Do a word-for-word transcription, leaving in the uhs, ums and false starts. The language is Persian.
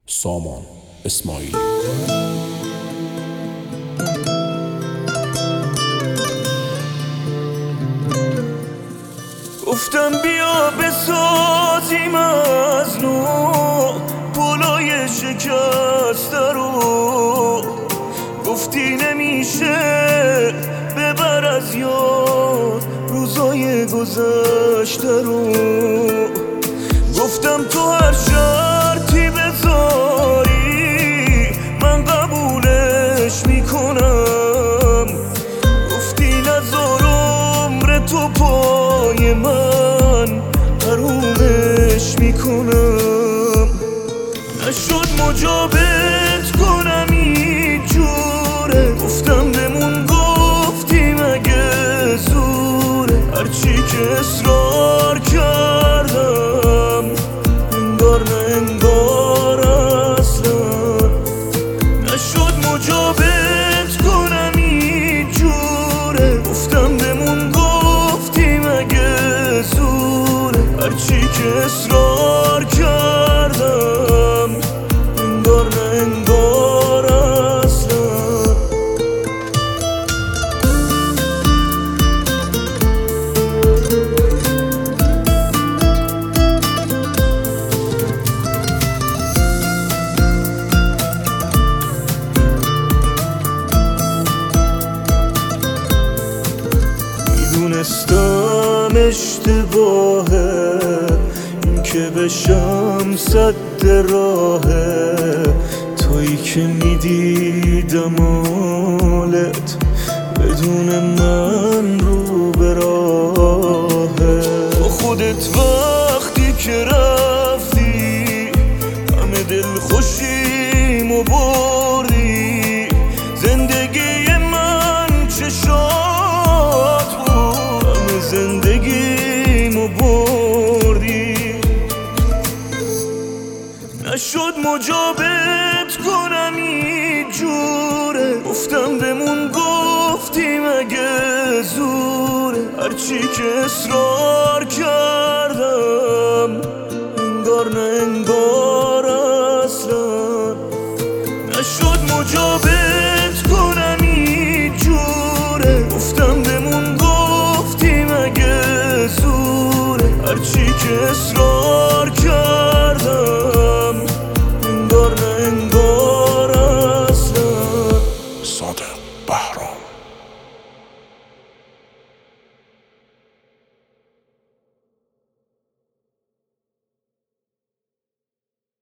سامان اسماعیلی. گفتم بیا بسازیم از نو پلای شکسته رو، گفتی نمیشه ببر از یاد روزای گذشته رو. گفتم تو هر شرطی بذاری من قبولش میکنم، گفتی نذار عمر تو پای من حرومش میکنم. نشد مجابت کنم اینجوره، گفتم بمون گفتی مگه زوره، هرچی که اصرار کردم انگار نه انگار اصلا. نشد مجابت کنم اینجوره، گفتم بمون گفتی مگه زوره، هرچی که اصرار کردم انگار نه انگار اصلا. میدونستم اشتباهه این که بشم صد راهه، تویی که میدیدم حالت بدون من رو به راهه. با خودت وقتی که رفتی همه دل خوشیمو بردی، زندگی من چشات بود همه زندگیمو بردی. نشد مجابت کنم اینجوره، گفتم بمون گفتی مگه زوره، هرچی که اصرار کردم انگار نه انگار